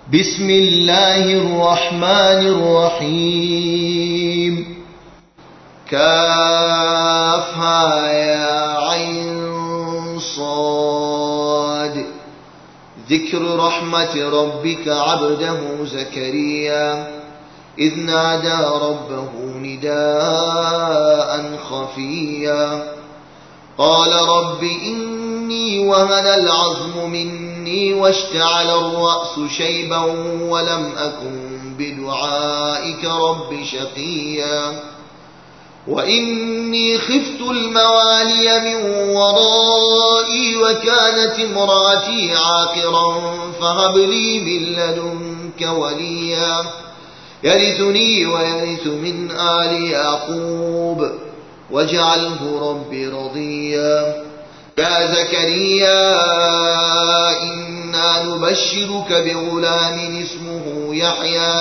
بسم الله الرحمن الرحيم كافها يا عين صاد ذكر رحمة ربك عبده زكريا إذ نادى ربه نداء خفيا قال رب إني وهن العظم مني واشتعل الرأس شيبا ولم أكن بدعائك رب شقيا وإني خفت الموالي من ورائي وكانت امرأتي عاقرا فهب لي من لدنك وليا يرثني ويرث من آل يعقوب واجعله رب رضيا يا زكريا إنا نبشرك بغلام اسمه يحيى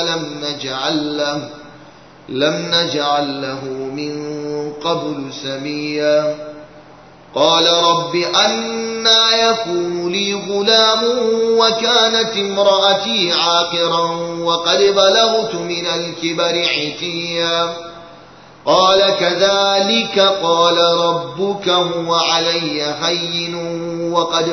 لم نجعل له من قبل سميا قال رب أنى يكون لي غلام وكانت امرأتي عاقرا وقد بلغت من الكبر عتيا قال كذلك قال ربك هو علي هين وقد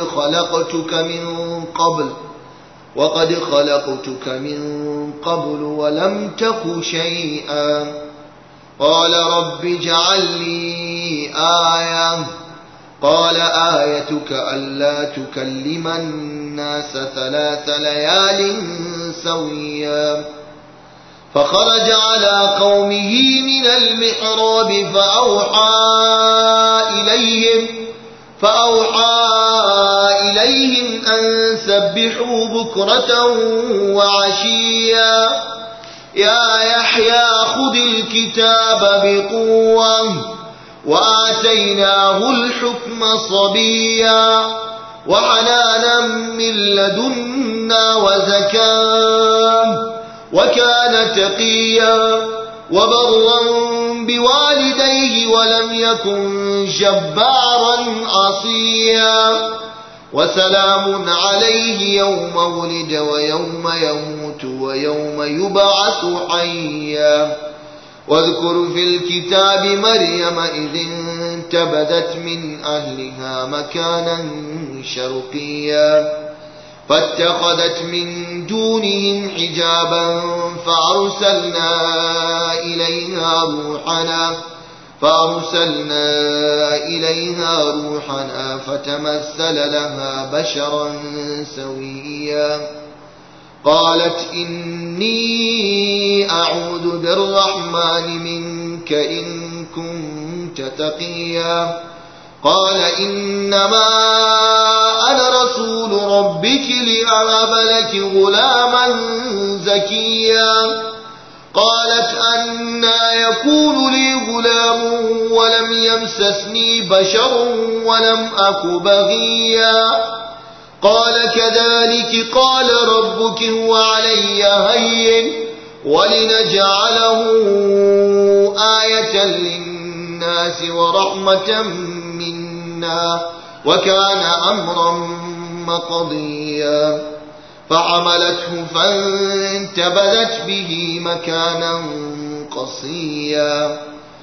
خلقتك من قبل ولم تك شيئا قال رب اجعل لي آية قال آيتك ألا تكلم الناس 3 ليال سويا فخرج على قومه من المحراب فأوحى إليهم أن سبحوا بكرة وعشيا يا يحيى خذ الكتاب بقوة وآتيناه الحكم صبيا وحنانا من لدنا وزكاة وكان تقيا وبرا بوالديه ولم يكن جبارا عصيا وسلام عليه يوم ولد ويوم يموت ويوم يبعث حيا واذكر في الكتاب مريم إذ انتبذت من أهلها مكانا شرقيا فاتخذت من دونهم حجابا فأرسلنا إليها روحنا فتمثل لها بشرا سويا قالت إني أعوذ بالرحمن منك إن كنت تقيا قال إنما أنا رسول ربك لأهب لك غلاما زكيا قالت أنى يكون لي غلام ولم يمسسني بشر ولم أك بغيا قال كذلك قال ربك هو علي هين ولنجعله آية للناس ورحمة منا وكان أمرا مقضيا فحملته فانتبذت به مكانا قصيا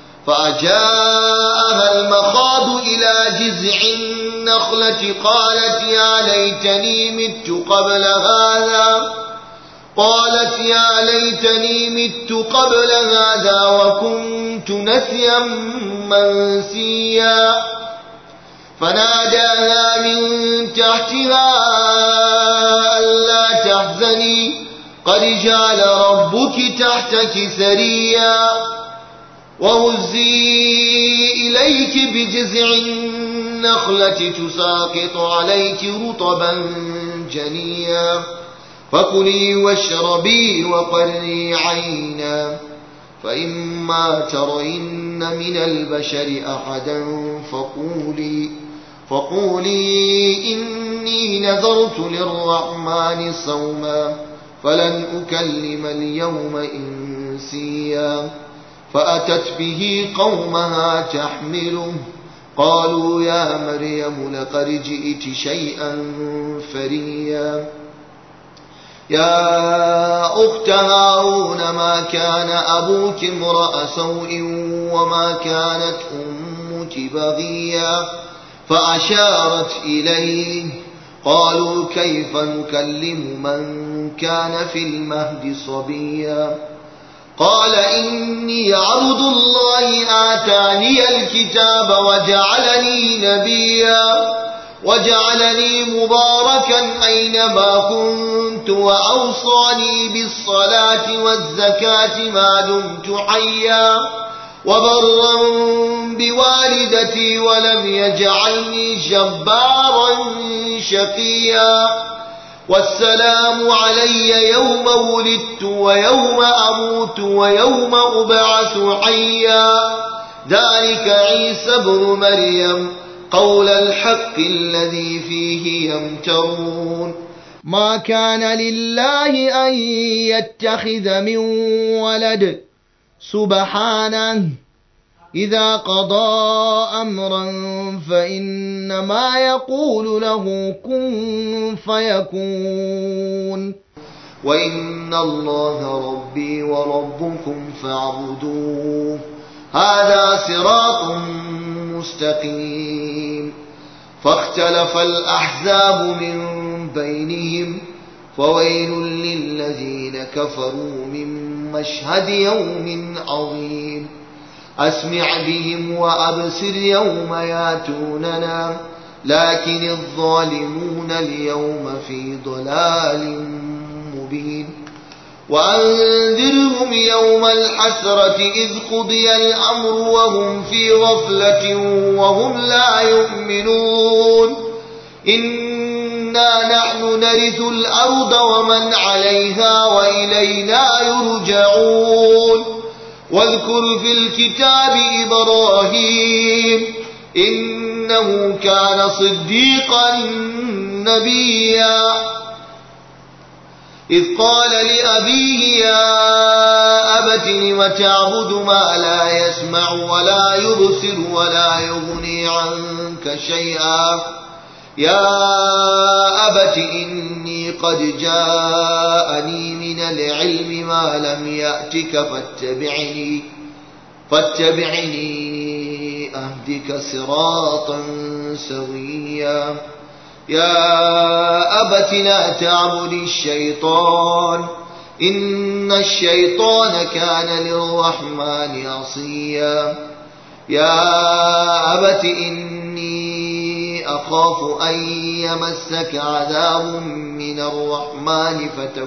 فأجاءها المخاض إلى جذع النخلة قالت يا ليتني مت قبل هذا وكنت نسيا منسيا فناداها من تحتها ألا تحزني قد جعل ربك تحتك سريا وهزي إليك بجذع النخلة تساقط عليك رطبا جنيا فكلي واشربي وقري عينا فإما ترين من البشر أحدا فقولي إني نذرت للرحمن صوما فلن أكلم اليوم إنسيا فأتت به قومها تحمله قالوا يا مريم لقد جئت شيئا فريا يا أخت هارون ما كان أبوك امرأ سوء وما كانت أمك بغيا فأشارت إليه قالوا كيف نكلم من كان في المهد صبيا قال إني عبد الله آتاني الكتاب وجعلني نبيا وجعلني مباركا أينما كنت وأوصاني بالصلاة والزكاة ما دمت حيا وبرا بوالدتي ولم يجعلني جبارا شقيا والسلام علي يوم ولدت ويوم أموت ويوم أبعث حيا ذلك عيسى ابن مريم قول الحق الذي فيه يمترون ما كان لله أن يتخذ من ولد سبحانه إذا قضى أمرا فإنما يقول له كن فيكون وإن الله ربي وربكم فاعبدوه هذا صراط مستقيم فاختلف الأحزاب من بينهم فويل للذين كفروا من مشهد يوم عظيم أسمع بهم وأبصر يوم ياتوننا لكن الظالمون اليوم في ضلال مبين وأنذرهم يوم الحسرة إذ قضي الأمر وهم في غفلة وهم لا يؤمنون إنا نحن نرث الأرض ومن عليها وإلينا يرجعون واذكر في الكتاب إبراهيم إنه كان صديقا نبيا إذ قال لأبيه يا أبت لم تعبد ما لا يسمع ولا يبصر ولا يغني عنك شيئا يا أبت إني قد جاءني من العلم ما لم يأتك فاتبعني أهدك صراطا سويا يا أبت لا تعبد الشيطان إن الشيطان كان للرحمن عصيا يا أبت إني أخاف أن يمسك عذاب من الرحمن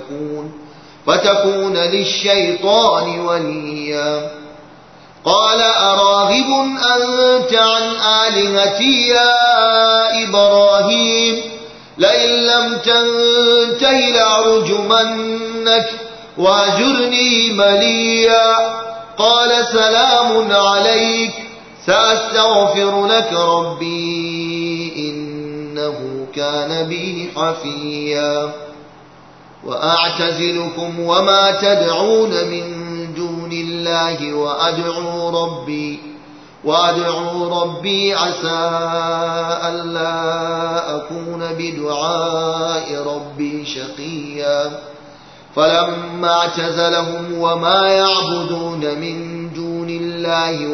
فتكون للشيطان وليا قال أراغب أنت عن آلهتي يا إبراهيم لئن لم تنته لأرجمنك واهجرني مليا قال سلام عليك سأستغفر لك ربي إنه كان بي حفيا وأعتزلكم وما تدعون من دون الله وأدعو ربي عسى ألا أكون بدعاء ربي شقيا فلما اعتزلهم وما يعبدون من دون الله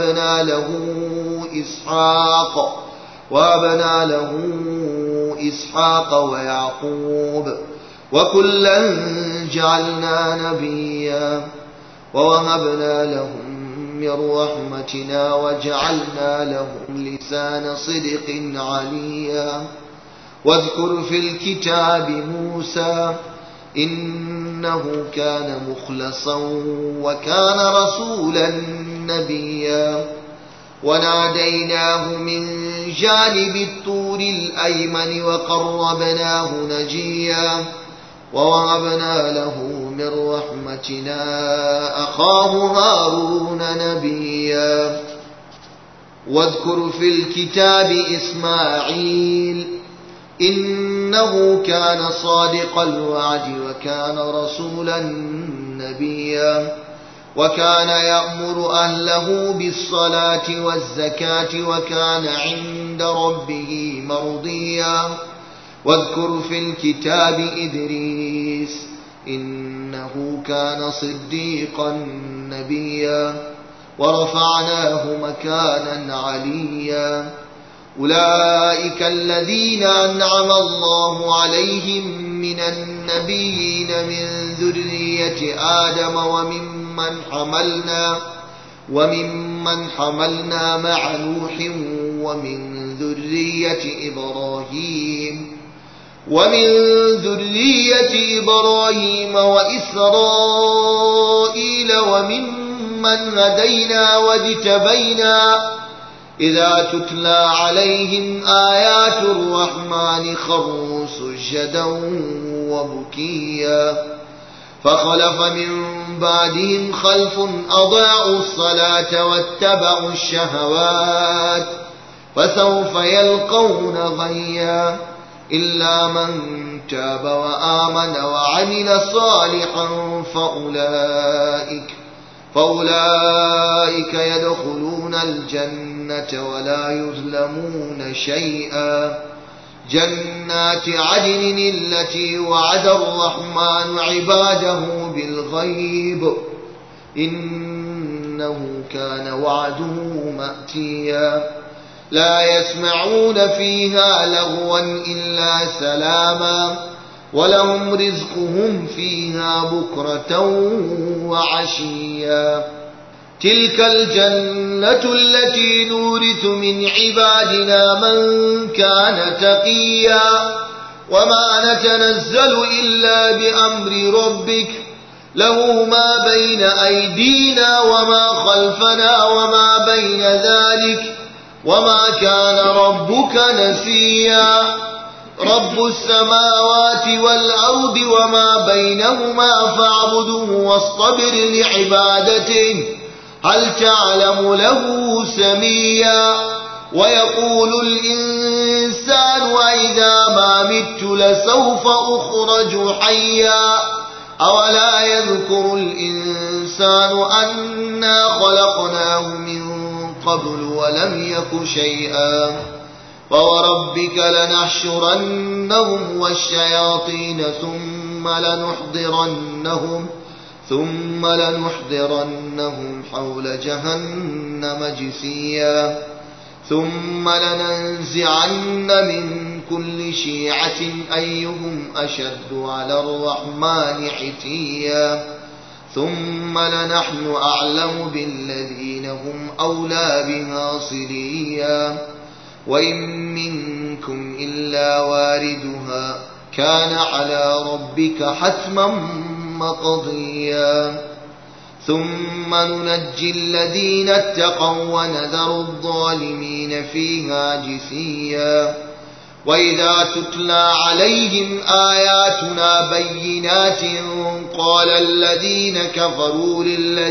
وهبنا له إسحاق ويعقوب وكلا جعلنا نبيا ووهبنا لهم من رحمتنا وجعلنا لهم لسان صدق عليا واذكر في الكتاب موسى إنه كان مخلصا وكان رسولا نبيا وناديناه من جانب الطور الأيمن وقربناه نجيا ووهبنا له من رحمتنا أخاه هارون نبيا واذكر في الكتاب إسماعيل إنه كان صادق الوعد وكان رسولا نبيا وكان يأمر أهله بالصلاة والزكاة وكان عند ربه مرضيا واذكر في الكتاب إدريس إنه كان صديقا نبيا ورفعناه مكانا عليا أولئك الذين أنعم الله عليهم من النبيين من ذرية آدم وممن حملنا مع نوح ومن ذرية إبراهيم وإسرائيل وممن هدينا واجتبينا إذا تتلى عليهم آيات الرحمن خروا سجدا وبكيا فخلف من بعدهم خلف أضاعوا الصلاة واتبعوا الشهوات فسوف يلقون غيا إلا من تاب وآمن وعمل صالحا فأولئك يدخلون الجنة ولا يظلمون شيئا جنات عدن التي وعد الرحمن عباده بالغيب إنه كان وعده مأتيا لا يسمعون فيها لغوا إلا سلاما ولهم رزقهم فيها بكرة وعشيا تلك الجنة التي نورث من عبادنا من كان تقيا وما نتنزل إلا بأمر ربك له ما بين أيدينا وما خلفنا وما بين ذلك وما كان ربك نسيا رب السماوات والأرض وما بينهما فاعبده واصطبر لعبادته هل تعلم له سميا ويقول الإنسان أإذا ما مت لسوف أخرج حيا أولا يذكر الإنسان أنا خلقناه من قبل ولم يك شيئا فوربك لنحشرنهم والشياطين ثم لنحضرنهم حول جهنم جثيا ثم لننزعن من كل شيعة أيهم أشد على الرحمن عتيا ثم لنحن أعلم بالذين هم أولى بها صليا وإن منكم إلا واردها كان على ربك حتما مقضيا ثم ننجي الذين اتقوا ونذر الظالمين فيها جثيا وإذا تتلى عليهم آياتنا بينات قال الذين كفروا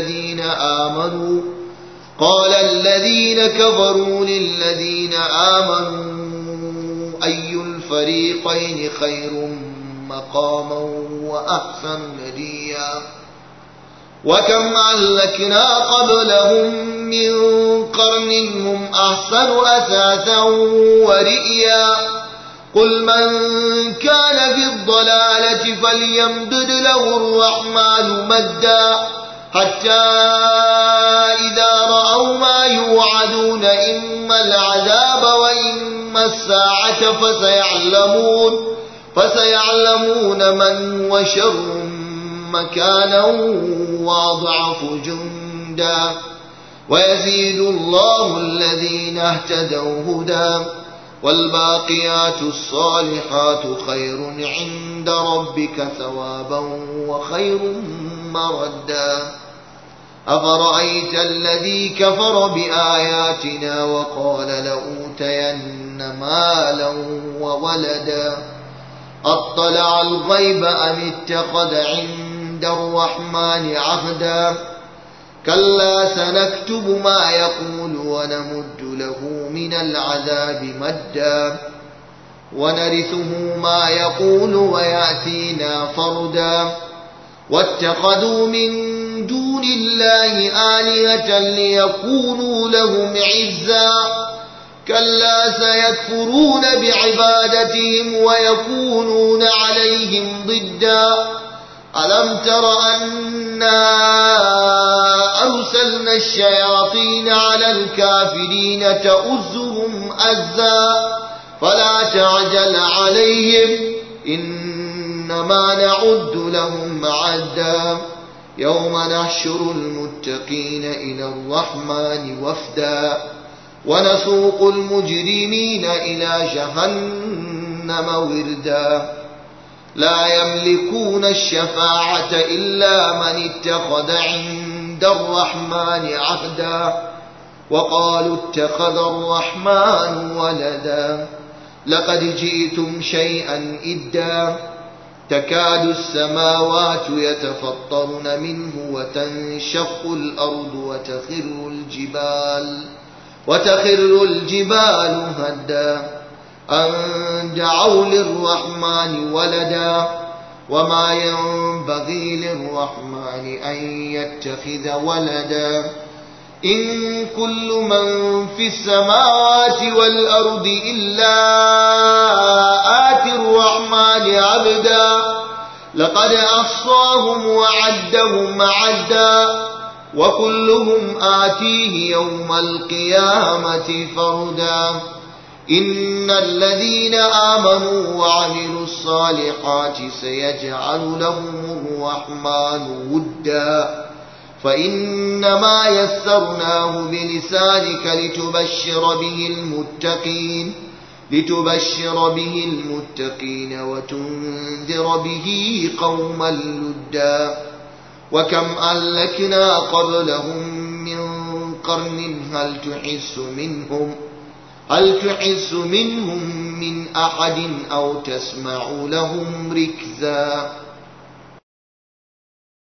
للذين آمنوا أي الفريقين خير مقاما وأحسن نديا وكم أهلكنا قبلهم من قرن هم أحسن أثاثا ورئيا قل من كان في الضلالة فليمدد له الرحمن مدا حتى إذا رأوا ما يوعدون إما العذاب وإما الساعة فسيعلمون من هو شر مكانا وأضعف جندا ويزيد الله الذين اهتدوا هدى والباقيات الصالحات خير عند ربك ثوابا وخير مردا أفرأيت الذي كفر بآياتنا وقال لأوتين مالا وولدا أطلع الغيب أم اتخذ عند الرحمن عهدا كلا سنكتب ما يقول ونمد له من العذاب مدا ونرثه ما يقول ويأتينا فردا واتخذوا من دون الله آلهة ليكونوا لهم عزا كلا سيكفرون بعبادتهم ويكونون عليهم ضدا ألم ألم تر أنا أرسلنا الشياطين على الكافرين تؤزهم أزا فلا تعجل عليهم إنما نعد لهم عدا يوم نحشر المتقين إلى الرحمن وفدا ونسوق المجرمين إلى جهنم وردا لا يملكون الشفاعة إلا من اتخذ عند الرحمن عهدا وقالوا اتخذ الرحمن ولدا لقد جئتم شيئا إدا تكاد السماوات يتفطرن منه وتنشق الأرض وتخر الجبال هدا أن دعوا للرحمن ولدا وما ينبغي للرحمن أن يتخذ ولدا إن كل من في السماوات والأرض إلا آتي الرحمن عبدا لقد أحصاهم وعدهم عدا وكلهم آتيه يوم القيامة فردا إن الذين آمنوا وعملوا الصالحات سيجعل لهم الرحمن ودا فإنما يسرناه بلسانك لتبشر به المتقين وتنذر به قوما لدا وكم أهلكنا قبلهم من قرن هل تحس منهم من أحد أو تسمع لهم ركزا